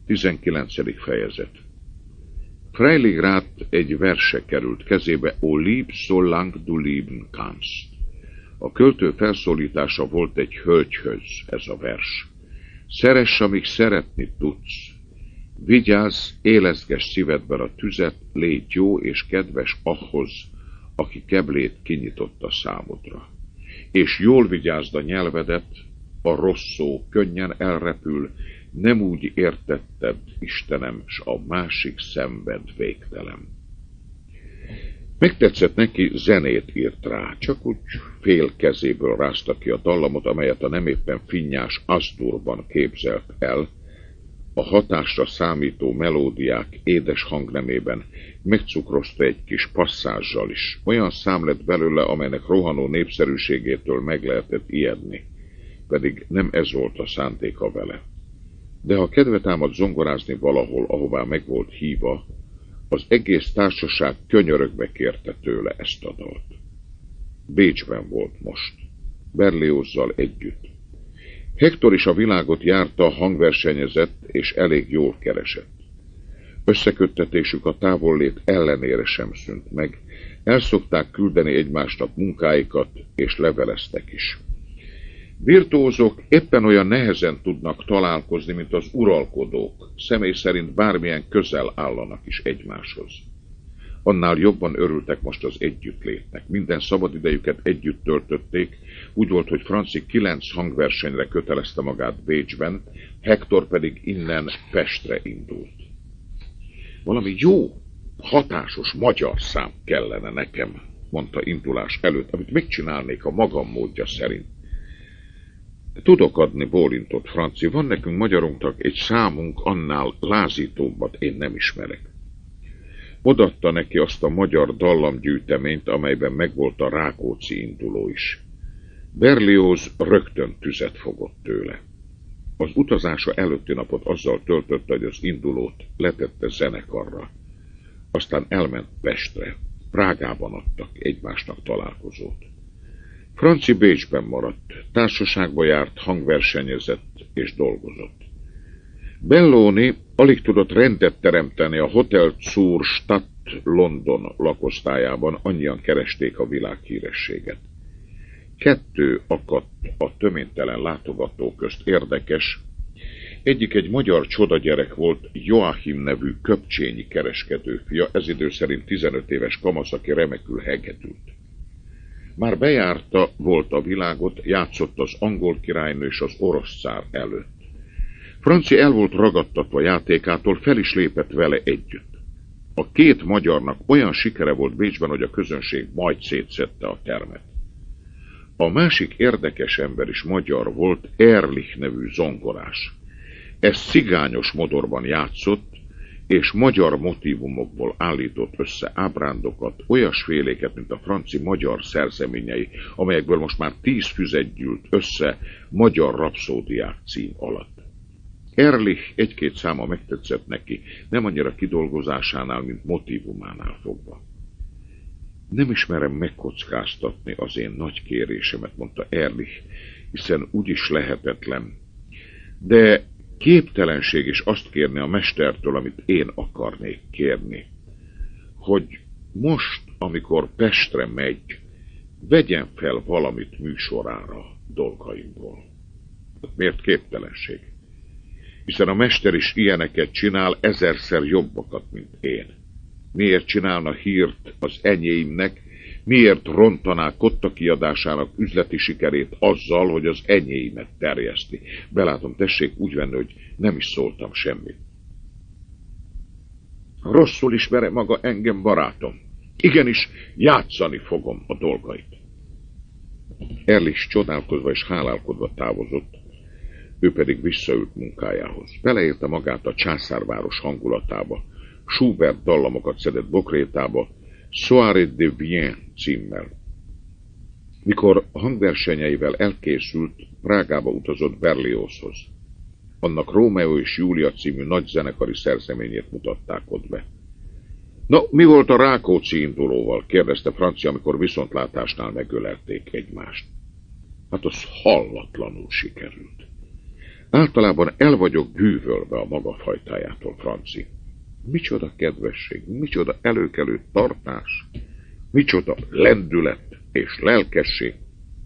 19. fejezet. Freiligrath egy verse került kezébe, O lieb solange du lieben kannst. A költő felszólítása volt egy hölgyhöz, ez a vers. Szeress, amíg szeretni tudsz. Vigyázz, élezgess szívedben a tüzet, légy jó és kedves ahhoz, aki keblét kinyitotta számodra. És jól vigyázd a nyelvedet, a rossz szó könnyen elrepül, nem úgy értetted, Istenem, s a másik szenved végtelen. Megtetszett neki, zenét írt rá, csak úgy fél kezéből rázta ki a dallamot, amelyet a nem éppen finnyás Asdurban képzelt el, a hatásra számító melódiák édes hangnemében megcukrozta egy kis passzázsal is. Olyan szám lett belőle, amelynek rohanó népszerűségétől meg lehetett ijedni, pedig nem ez volt a szándéka vele. De ha kedve támad zongorázni valahol, ahová meg volt hívva, az egész társaság könyörögve kérte tőle ezt a dalt. Bécsben volt most, Berliozzal együtt. Hector is a világot járta, hangversenyezett, és elég jól keresett. Összeköttetésük a távollét ellenére sem szűnt meg, el szokták küldeni egymásnak munkáikat, és leveleztek is. Virtuózok éppen olyan nehezen tudnak találkozni, mint az uralkodók, személy szerint bármilyen közel állanak is egymáshoz. Annál jobban örültek most az együttlétnek. Minden szabadidejüket együtt töltötték, úgy volt, hogy Franci 9 hangversenyre kötelezte magát Bécsben, Hector pedig innen Pestre indult. Valami jó, hatásos magyar szám kellene nekem, mondta indulás előtt, amit megcsinálnék a magam módja szerint. Tudok adni, bólintott Franci, van nekünk magyarunknak egy számunk, annál lázítóbbat én nem ismerek. Odaadta neki azt a magyar dallamgyűjteményt, amelyben megvolt a Rákóczi induló is. Berlioz rögtön tüzet fogott tőle. Az utazása előtti napot azzal töltötte, hogy az indulót letette zenekarra. Aztán elment Pestre. Prágában adtak egymásnak találkozót. Franci Bécsben maradt, társaságba járt, hangversenyezett és dolgozott. Belloni alig tudott rendet teremteni a Hotel zur Stadt London lakosztályában, annyian keresték a világhírességet. 2 akadt a töménytelen látogató közt érdekes, egyik egy magyar csodagyerek volt, Joachim nevű köpcsényi kereskedő fia, ez idő szerint 15 éves kamasz, aki remekül hegedült. Már bejárta volt a világot, játszott az angol királynő és az orosz cár előtt. Franci el volt ragadtatva játékától, fel is lépett vele együtt. A 2 magyarnak olyan sikere volt Bécsben, hogy a közönség majd szétszedte a termet. A másik érdekes ember is magyar volt, Ehrlich nevű zongorás. Ez cigányos modorban játszott, és magyar motívumokból állított össze ábrándokat, olyasféléket, mint a Franci magyar szerzeményei, amelyekből most már 10 füzet gyűlt össze Magyar rapszódiák cím alatt. Ehrlich 1-2 száma megtetszett neki, nem annyira kidolgozásánál, mint motívumánál fogva. Nem ismerem megkockáztatni az én nagy kérésemet, mondta Ehrlich, hiszen úgyis lehetetlen. De képtelenség is azt kérni a mestertől, amit én akarnék kérni, hogy most, amikor Pestre megy, vegyen fel valamit műsorára dolgaimból. Miért képtelenség? Hiszen a mester is ilyeneket csinál, 1000-szer jobbakat, mint én. Miért csinálna hírt az enyéimnek, miért rontaná Kotta kiadásának üzleti sikerét azzal, hogy az enyéimet terjeszti? Belátom, tessék úgy venni, hogy nem is szóltam semmit. Rosszul ismere maga engem, barátom. Igenis, játszani fogom a dolgait. Ehrlich csodálkozva és hálálkodva távozott, ő pedig visszaült munkájához. Beleérte magát a császárváros hangulatába, Schubert dallamokat szedett bokrétába, Soirée de Vienne címmel. Mikor hangversenyeivel elkészült, Prágába utazott Berliozhoz. Annak Rómeó és Júlia című nagy zenekari szerzeményét mutatták ott be. No, mi volt a Rákóczi indulóval? Kérdezte Francia, amikor viszontlátásnál megölelték egymást. Hát az hallatlanul sikerült. Általában el vagyok bűvölve a maga fajtájától, Franci. Micsoda kedvesség, micsoda előkelő tartás, micsoda lendület és lelkesség.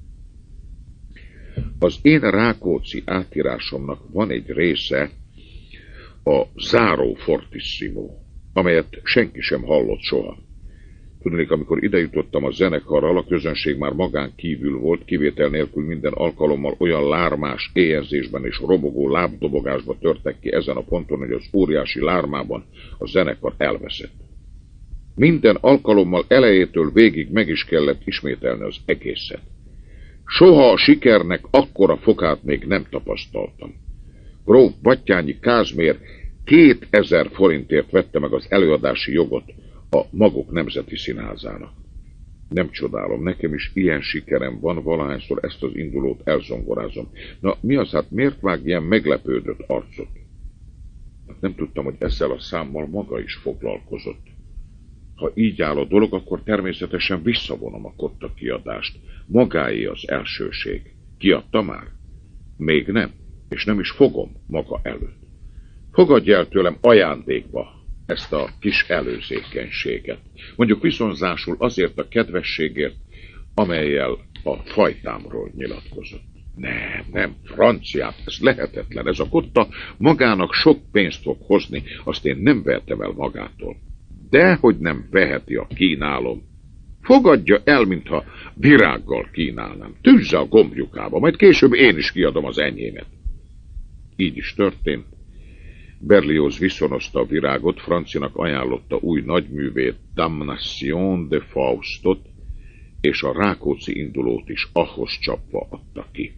Az én Rákóczi átírásomnak van egy része, a záró fortissimo, amelyet senki sem hallott soha. Tudnék, amikor idejutottam a zenekarral, a közönség már magán kívül volt, kivétel nélkül minden alkalommal olyan lármás éjjelzésben és robogó lábdobogásba törtek ki ezen a ponton, hogy az óriási lármában a zenekar elveszett. Minden alkalommal elejétől végig meg is kellett ismételni az egészet. Soha a sikernek akkora fokát még nem tapasztaltam. Gróf Batthyány Kázmér 2000 forintért vette meg az előadási jogot a Magok Nemzeti Színházának. Nem csodálom, nekem is ilyen sikerem van, valahányszor ezt az indulót elzongorázom. Na, mi az, hát miért vág ilyen meglepődött arcot? Hát nem tudtam, hogy ezzel a számmal maga is foglalkozott. Ha így áll a dolog, akkor természetesen visszavonom a kotta kiadást. Magáé az elsőség. Kiadta már? Még nem, és nem is fogom maga előtt. Fogadj el tőlem ajándékba ezt a kis előzékenységet. Mondjuk viszonzásul azért a kedvességért, amellyel a fajtámról nyilatkozott. Nem, franciát, ez lehetetlen. Ez a kotta magának sok pénzt fog hozni, azt én nem vehetem el magától. Dehogy nem veheti, a kínálom. Fogadja el, mintha virággal kínálnám. Tűzze a gombjukába, majd később én is kiadom az enyémet. Így is történt. Berlioz viszonozta a virágot, Francinak ajánlotta új nagyművét, Damnation de Faustot, és a Rákóczi indulót is ahhoz csapva adta ki.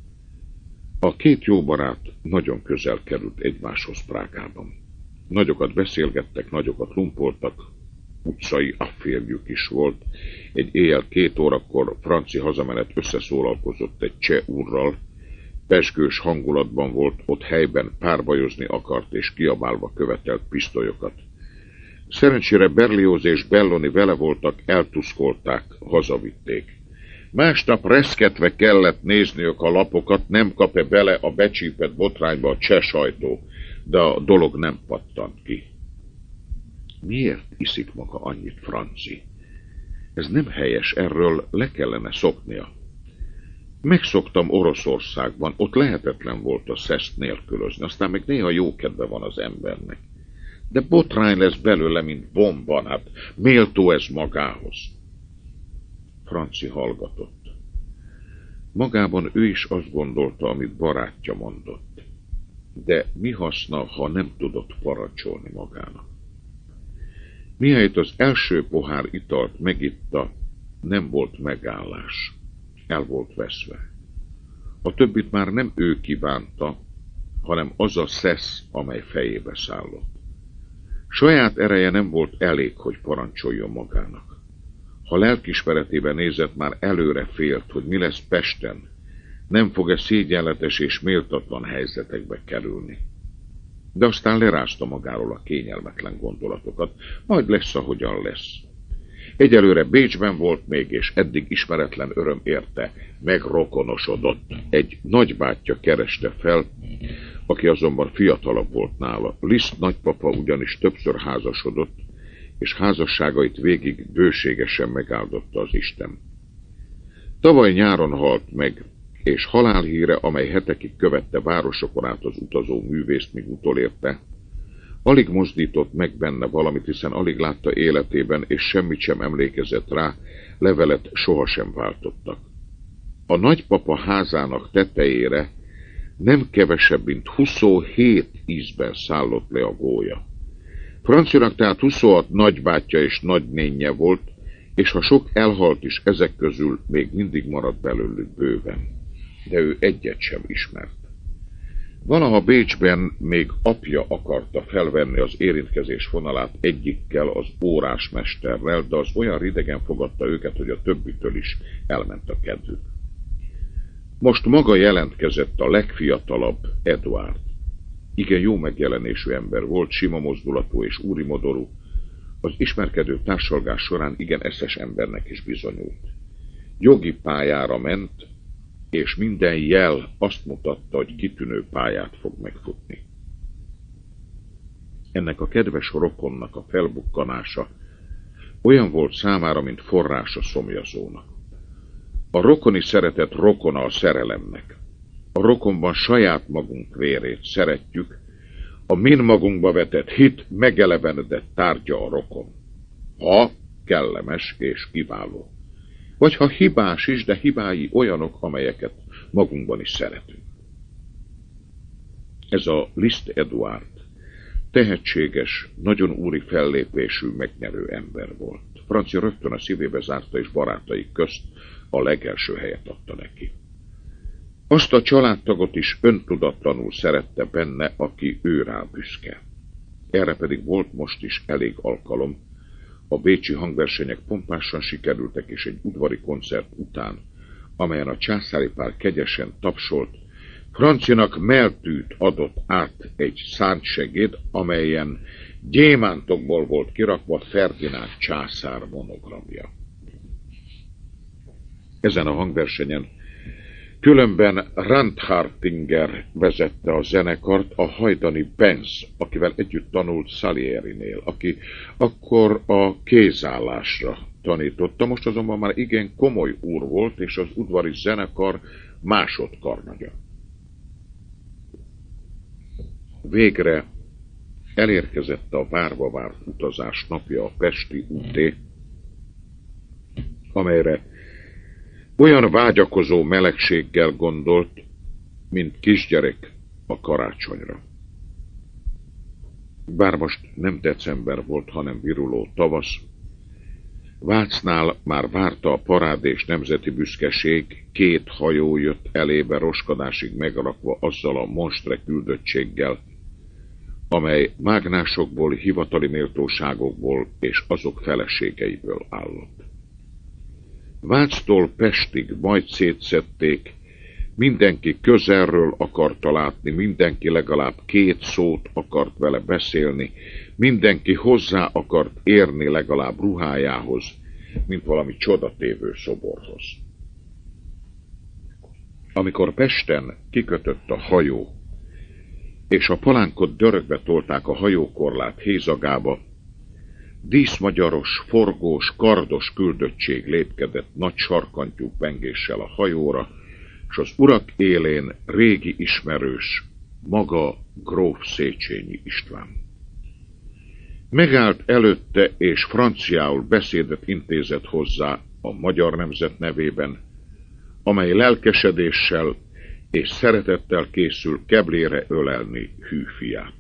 A két jó barát nagyon közel került egymáshoz Prágában. Nagyokat beszélgettek, nagyokat lumpoltak, utcai afférjük is volt. Egy éjjel 2 órakor Franci hazamenet összeszólalkozott egy cseh úrral, pezsgős hangulatban volt, ott helyben párbajozni akart és kiabálva követelt pisztolyokat. Szerencsére Berlioz és Belloni vele voltak, eltuszkolták, hazavitték. Másnap reszketve kellett nézniük a lapokat, nem kap-e bele a becsípett botrányba a cseh sajtó, de a dolog nem pattant ki. Miért iszik maga annyit, Franci? Ez nem helyes, erről le kellene szoknia. Megszoktam Oroszországban, ott lehetetlen volt a szeszt nélkülözni, aztán még néha jó kedve van az embernek. De botrány lesz belőle, mint bomba, hát méltó ez magához. Franci hallgatott. Magában ő is azt gondolta, amit barátja mondott. De mi haszna, ha nem tudott parancsolni magának? Mihelyt az első pohár italt megitta, nem volt megállás. El volt veszve. A többit már nem ő kívánta, hanem az a szesz, amely fejébe szállott. Saját ereje nem volt elég, hogy parancsoljon magának. Ha lelkismeretében nézett, már előre félt, hogy mi lesz Pesten, nem fog-e szégyenletes és méltatlan helyzetekbe kerülni. De aztán lerázta magáról a kényelmetlen gondolatokat, majd lesz, ahogyan lesz. Egyelőre Bécsben volt még, és eddig ismeretlen öröm érte, megrokonosodott. Egy nagybátyja kereste fel, aki azonban fiatalabb volt nála. Liszt nagypapa ugyanis többször házasodott, és házasságait végig bőségesen megáldotta az Isten. Tavaly nyáron halt meg, és halálhíre, amely hetekig követte városokon át az utazó művészt, míg utolérte, alig mozdított meg benne valamit, hiszen alig látta életében, és semmit sem emlékezett rá, levelet sohasem váltottak. A nagypapa házának tetejére nem kevesebb, mint 27 ízben szállott le a gólya. Francinak tehát 26 nagybátyja és nagynénje volt, és ha sok elhalt is, ezek közül még mindig maradt belőlük bőven. De ő egyet sem ismert. Valaha Bécsben még apja akarta felvenni az érintkezés vonalát egyikkel, az órásmesterrel, de az olyan ridegen fogadta őket, hogy a többitől is elment a kedvük. Most maga jelentkezett a legfiatalabb, Eduard. Igen jó megjelenésű ember volt, sima mozdulatú és úrimodorú. Az ismerkedő társalgás során igen eszes embernek is bizonyult. Jogi pályára ment, és minden jel azt mutatta, hogy kitűnő pályát fog megfutni. Ennek a kedves rokonnak a felbukkanása olyan volt számára, mint forrás a szomjazónak. A rokoni szeretet rokona a szerelemnek. A rokonban saját magunk vérét szeretjük, a min magunkba vetett hit megelevenedett tárgya a rokon. Ha kellemes és kiváló. Vagy ha hibás is, de hibái olyanok, amelyeket magunkban is szeretünk. Ez a Liszt Eduard tehetséges, nagyon úri fellépésű, megnyerő ember volt. Francia rögtön a szívébe zárta, és barátai közt a legelső helyet adta neki. Azt a családtagot is öntudatlanul szerette benne, aki ő rá büszke. Erre pedig volt most is elég alkalom. A bécsi hangversenyek pompásan sikerültek, és egy udvari koncert után, amelyen a császári pár kegyesen tapsolt, Francinak melltűt adott át egy szárnysegéd, amelyen gyémántokból volt kirakva Ferdinánd császár monogramja. Ezen a hangversenyen különben Randhartinger vezette a zenekart, a hajdani Benz, akivel együtt tanult Salierinél, aki akkor a kézállásra tanította, most azonban már igen komoly úr volt, és az udvari zenekar másodkarnagya. Végre elérkezett a várva várt utazás napja, a pesti úté, amelyre olyan vágyakozó melegséggel gondolt, mint kisgyerek a karácsonyra. Bár most nem december volt, hanem viruló tavasz, Vácnál már várta a parád és nemzeti büszkeség, 2 hajó jött elébe roskadásig megrakva azzal a monstre küldöttséggel, amely mágnásokból, hivatali méltóságokból és azok feleségeiből állott. Váctól Pestig majd szétszedték, mindenki közelről akarta látni, mindenki legalább 2 szót akart vele beszélni, mindenki hozzá akart érni legalább ruhájához, mint valami csodatévő szoborhoz. Amikor Pesten kikötött a hajó, és a palánkot dörögve tolták a hajókorlát hézagába, díszmagyaros, forgós, kardos küldöttség lépkedett nagy sarkantyú pengéssel a hajóra, és az urak élén régi ismerős, maga gróf Széchenyi István. Megállt előtte, és franciául beszédet intézett hozzá a magyar nemzet nevében, amely lelkesedéssel és szeretettel készül keblére ölelni hű fiát.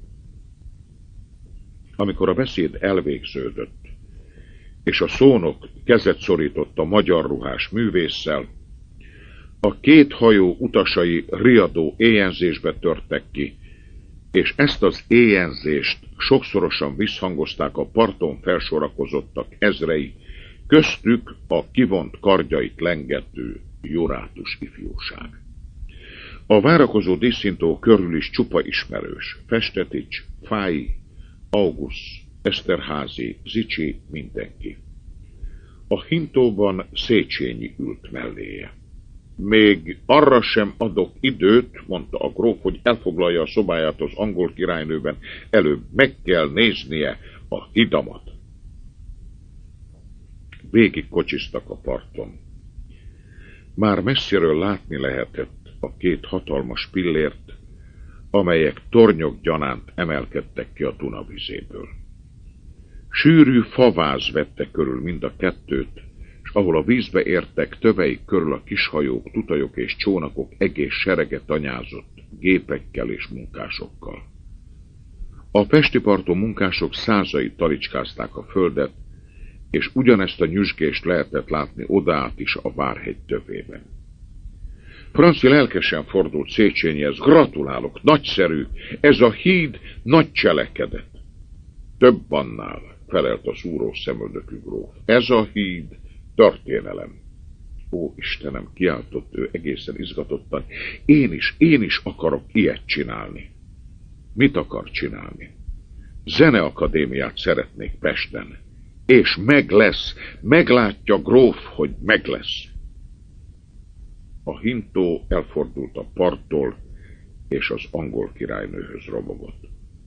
Amikor a beszéd elvégződött, és a szónok kezet szorított a magyar ruhás művésszel, a 2 hajó utasai riadó éjenzésbe törtek ki, és ezt az éjenzést sokszorosan visszhangozták a parton felsorakozottak ezrei, köztük a kivont kardjait lengető jurátus ifjúság. A várakozó díszintó körül is csupa ismerős, Festetics, Fáy, August, Eszterházy, Zichy, mindenki. A hintóban Széchenyi ült melléje. Még arra sem adok időt, mondta a gróf, hogy elfoglalja a szobáját az angol királynőben, előbb meg kell néznie a hidamat. Végig kocsiztak a parton. Már messziről látni lehetett a 2 hatalmas pillért, amelyek tornyok gyanánt emelkedtek ki a Duna vizéből. Sűrű faváz vette körül mind a 2-t, és ahol a vízbe értek, töveik körül a kishajók, tutajok és csónakok egész serege tanyázott, gépekkel és munkásokkal. A pesti parton munkások százai talicskázták a földet, és ugyanezt a nyüzsgést lehetett látni odaát is a Várhegy tövében. Franci lelkesen fordult Széchenyihez: gratulálok, nagyszerű, ez a híd nagy cselekedet. Több annál, felelt a szúró szemöldökű gróf. Ez a híd történelem. Ó, Istenem, kiáltott ő egészen izgatottan, én is akarok ilyet csinálni. Mit akar csinálni? Zeneakadémiát szeretnék Pesten. És meg lesz, meglátja gróf, hogy meg lesz. A hintó elfordult a parttól, és az angol királynőhöz robogott.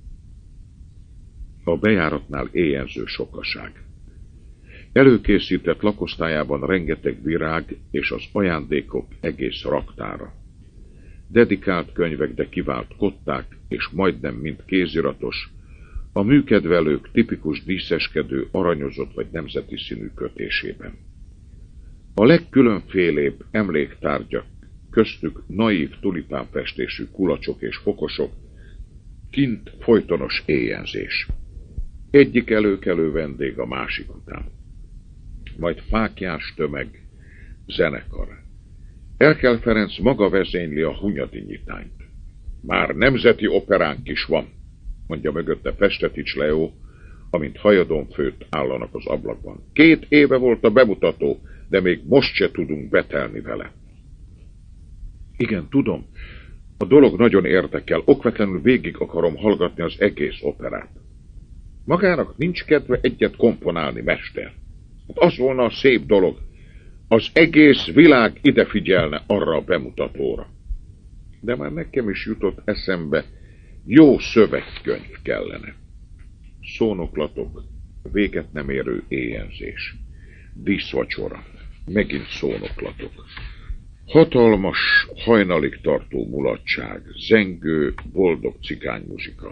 A bejáratnál éjjelző sokaság. Előkészített lakosztályában rengeteg virág és az ajándékok egész raktára. Dedikált könyvek, de kivált kották, és majdnem mind kéziratos, a műkedvelők tipikus díszeskedő, aranyozott vagy nemzeti színű kötésében. A legkülönfélébb emléktárgyak, köztük naív tulipánfestésű kulacsok és fokosok, kint folytonos éjjelzés. Egyik előkelő vendég a másik után. Majd fáklyás tömeg, zenekar. Erkel Ferenc maga vezényli a Hunyadi nyitányt. Már nemzeti operánk is van, mondja mögötte Festetics Leó, amint hajadon főtt állanak az ablakban. 2 éve volt a bemutató, de még most se tudunk betelni vele. Igen, tudom. A dolog nagyon érdekel, okvetlenül végig akarom hallgatni az egész operát. Magának nincs kedve egyet komponálni, mester. Hát az volna a szép dolog. Az egész világ ide figyelne arra a bemutatóra. De már nekem is jutott eszembe, jó szövegkönyv kellene. Szónoklatok, véget nem érő éjjelzés. Díszvacsora, megint szónoklatok. Hatalmas, hajnalig tartó mulatság, zengő, boldog cigánymuzsika.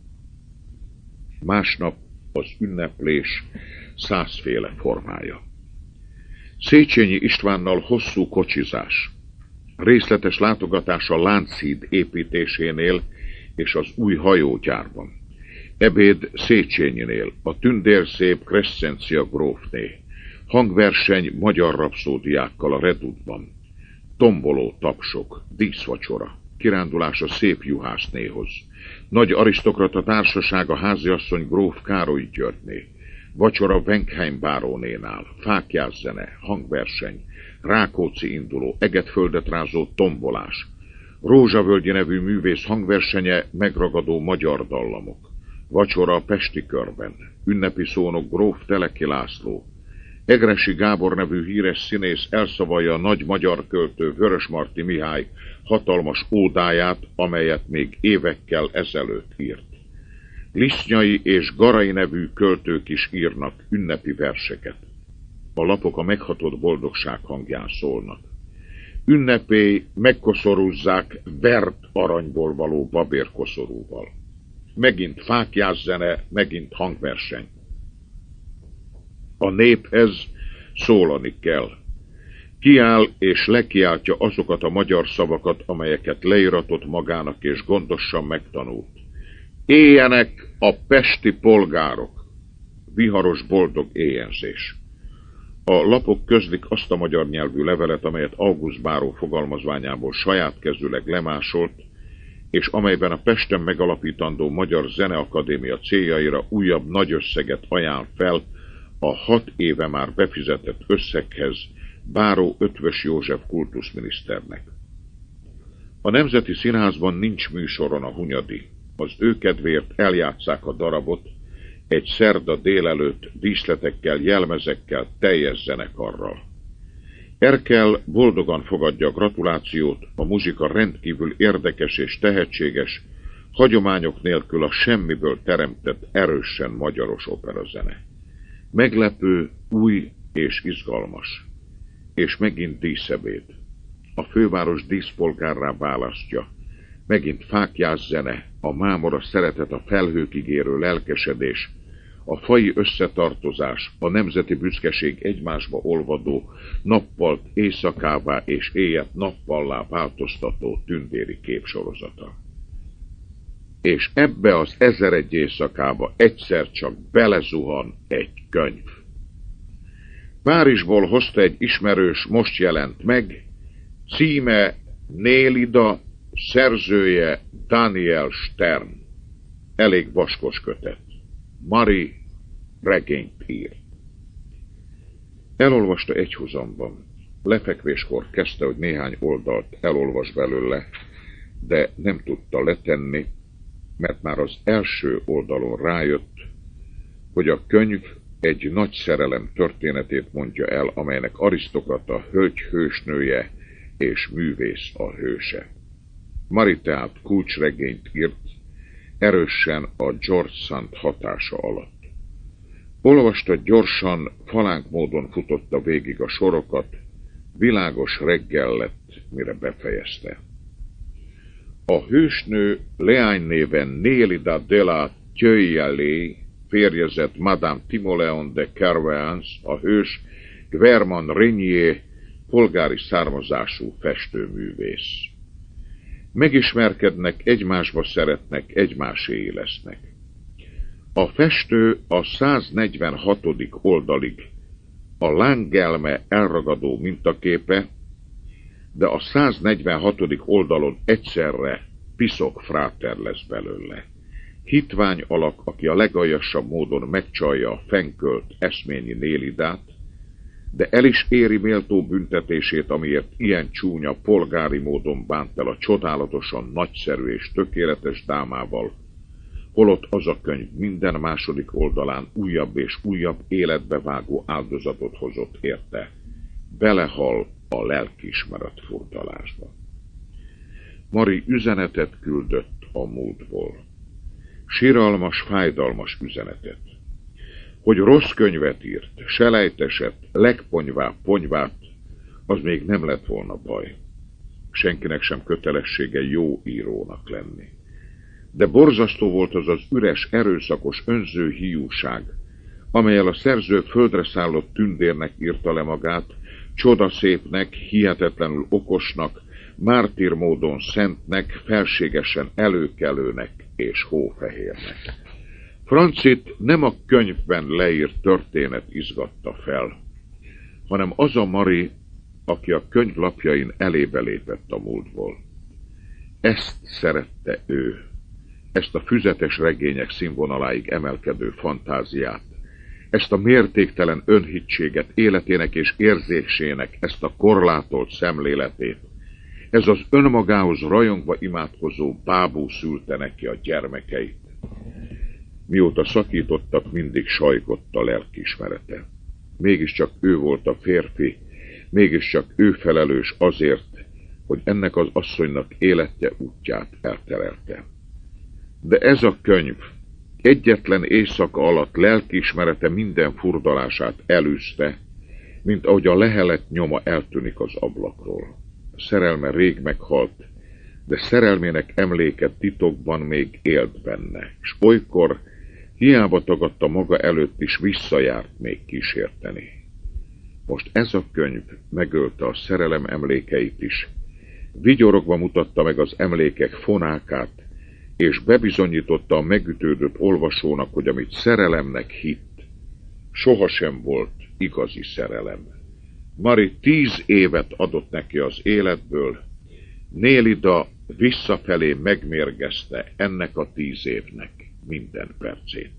Másnap az ünneplés 100 féle formája. Széchenyi Istvánnal hosszú kocsizás, részletes látogatás a Lánchíd építésénél és az új hajógyárban. Ebéd Széchenyinél, a tündérszép Crescencia grófné, hangverseny magyar rapszódiákkal a Redutban, tomboló tapsok, díszvacsora, kirándulás a szép juhásznéhoz, nagy arisztokrata társaság a háziasszony gróf Károly Györgyné, vacsora Wenkheim bárónénál, fáklyás zene, hangverseny, Rákóczi induló, Egetföldet rázó tombolás, Rózsavölgyi nevű művész hangversenye, megragadó magyar dallamok, vacsora a Pesti körben, ünnepi szónok gróf Teleki László, Egressy Gábor nevű híres színész elszavalja a nagy magyar költő Vörösmarty Mihály hatalmas ódáját, amelyet még évekkel ezelőtt írt. Lisznyai és Garai nevű költők is írnak ünnepi verseket. A lapok a meghatott boldogság hangján szólnak. Ünnepély megkoszorúzzák vert aranyból való babérkoszorúval. Megint fáklyás zene, megint hangverseny. A néphez szólani kell. Kiáll és lekiáltja azokat a magyar szavakat, amelyeket leíratott magának és gondosan megtanult. Éljenek a pesti polgárok! Viharos boldog éjjelzés. A lapok közlik azt a magyar nyelvű levelet, amelyet August báró fogalmazványából saját kezűleg lemásolt, és amelyben a Pesten megalapítandó Magyar Zeneakadémia céljaira újabb nagy összeget ajánl fel a 6 éve már befizetett összeghez Báró Eötvös József kultuszminiszternek. A Nemzeti Színházban nincs műsoron a Hunyadi. Az ő kedvéért eljátsszák a darabot, egy szerda délelőtt díszletekkel, jelmezekkel, teljes zenekarral. Erkel boldogan fogadja a gratulációt, a muzsika rendkívül érdekes és tehetséges, hagyományok nélkül a semmiből teremtett erősen magyaros operazene. Meglepő, új és izgalmas. És megint díszebéd. A főváros díszpolgárrá választja. Megint fáklyás zene, a mámora szeretet, a felhőkig érő lelkesedés, a faji összetartozás, a nemzeti büszkeség egymásba olvadó, nappalt éjszakává és éjjel nappallá változtató tündéri képsorozata. És ebbe az 1001 éjszakába egyszer csak belezuhan egy könyv. Párizsból hozta egy ismerős, most jelent meg, címe Nélida, szerzője Daniel Stern. Elég vaskos kötet. Marie regényt írt. Elolvasta egyhuzamban. Lefekvéskor kezdte, hogy néhány oldalt elolvas belőle, de nem tudta letenni, mert már az első oldalon rájött, hogy a könyv egy nagy szerelem történetét mondja el, amelynek arisztokrata hölgy hősnője és művész a hőse. Mari tehát kulcsregényt írt, erősen a George Sand hatása alatt. Olvasta gyorsan, falánk módon futotta végig a sorokat, világos reggel lett, mire befejezte. A hősnő leány néven Nélida de la Tjöjjelé férjezett Madame Timoleon de Kervans, a hős Guerman Régnier polgári származású festőművész. Megismerkednek, egymásba szeretnek, egymáséi lesznek. A festő a 146. oldalig a lángelme elragadó mintaképe, de a 146. oldalon egyszerre piszok fráter lesz belőle. Hitvány alak, aki a legaljasabb módon megcsalja a fenkölt eszményi Nélidát, de el is éri méltó büntetését, amiért ilyen csúnya polgári módon bánt el a csodálatosan nagyszerű és tökéletes dámával, holott az a könyv minden második oldalán újabb és újabb életbevágó áldozatot hozott érte. Belehal a lelkiismeret furdalásba. Mari üzenetet küldött a múltból. Siralmas, fájdalmas üzenetet. Hogy rossz könyvet írt, selejtesett, legponyvább ponyvát, az még nem lett volna baj. Senkinek sem kötelessége jó írónak lenni. De borzasztó volt az az üres, erőszakos, önző hiúság, amellyel a szerző földre szállott tündérnek írta le magát, csodaszépnek, hihetetlenül okosnak, mártír módon szentnek, felségesen előkelőnek és hófehérnek. Francit nem a könyvben leírt történet izgatta fel, hanem az a Mari, aki a könyv lapjain elébe lépett a múltból. Ezt szerette ő, ezt a füzetes regények színvonaláig emelkedő fantáziát, ezt a mértéktelen önhittséget, életének és érzésének, ezt a korlátolt szemléletét. Ez az önmagához rajongva imádkozó bábú szülte neki a gyermekeit. Mióta szakítottak, mindig sajgott a lelkiismerete. Mégiscsak ő volt a férfi, mégiscsak ő felelős azért, hogy ennek az asszonynak életje útját elterelte. De ez a könyv egyetlen éjszaka alatt lelkiismerete minden furdalását elűzte, mint ahogy a lehelet nyoma eltűnik az ablakról. Szerelme rég meghalt, de szerelmének emléke titokban még élt benne, s olykor hiába tagadta maga előtt is visszajárt még kísérteni. Most ez a könyv megölte a szerelem emlékeit is, vigyorogva mutatta meg az emlékek fonákát, és bebizonyította a megütődött olvasónak, hogy amit szerelemnek hitt, sohasem volt igazi szerelem. Mari 10 évet adott neki az életből, Nélida visszafelé megmérgezte ennek a 10 évnek minden percét.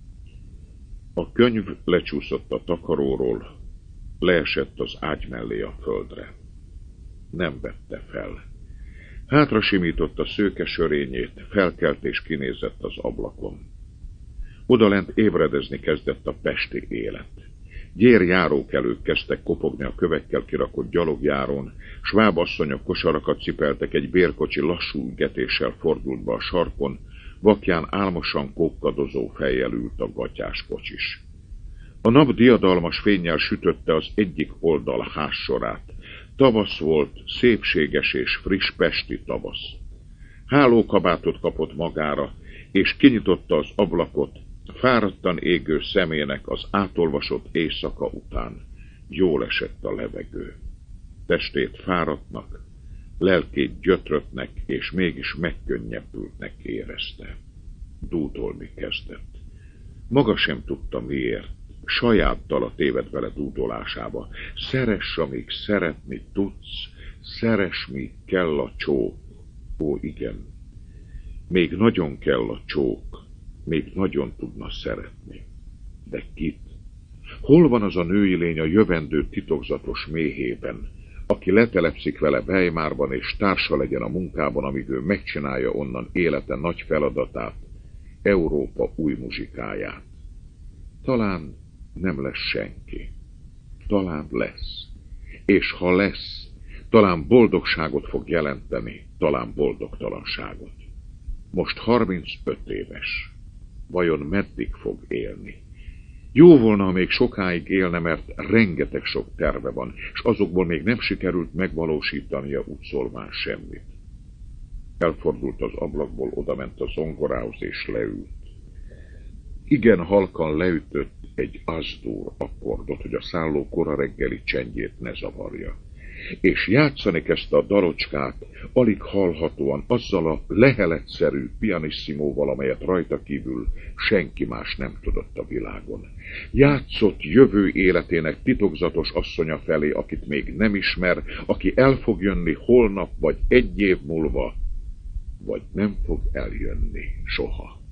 A könyv lecsúszott a takaróról, leesett az ágy mellé a földre. Nem vette fel. Hátra simította szőke sörényét, felkelt és kinézett az ablakon. Odalent ébredezni kezdett a pesti élet. Gyérjárókelők kezdtek kopogni a kövekkel kirakott gyalogjáron, sváb asszonyok kosarakat cipeltek, egy bérkocsi lassú ügetéssel fordult be a sarkon, vakján álmosan kókkadozó fejjel ült a gatyás kocsis. A nap diadalmas fénnyel sütötte az egyik oldal házsorát. Tavasz volt, szépséges és friss pesti tavasz. Hálókabátot kapott magára, és kinyitotta az ablakot, fáradtan égő szemének az átolvasott éjszaka után. Jól esett a levegő. Testét fáradtnak, lelkét gyötröttnek, és mégis megkönnyebbültnek érezte. Dúdolni kezdett. Maga sem tudta miért. Saját dala téved vele dúdolásába. Szeress, amíg szeretni tudsz, szeress, míg kell a csók. Ó, igen, még nagyon kell a csók, még nagyon tudna szeretni. De kit? Hol van az a női lény a jövendő titokzatos méhében, aki letelepszik vele Weimarban és társa legyen a munkában, amíg ő megcsinálja onnan élete nagy feladatát, Európa új muzsikáját? Talán nem lesz senki. Talán lesz. És ha lesz, Talán boldogságot fog jelenteni, talán boldogtalanságot. Most 35 éves. Vajon meddig fog élni? Jó volna, ha még sokáig élne, mert rengeteg sok terve van, és azokból még nem sikerült megvalósítania úgy szólván semmit. Elfordult az ablakból, odament a zongorához és leült. Igen halkan leütött egy Az-dur akkordot, hogy a szálló kora reggeli csendjét ne zavarja. És játszani kezdte a dalocskát, alig hallhatóan, azzal a leheletszerű pianisssimóval, amelyet rajta kívül senki más nem tudott a világon. Játszott jövő életének titokzatos asszonya felé, akit még nem ismer, aki el fog jönni holnap, vagy egy év múlva, vagy nem fog eljönni soha.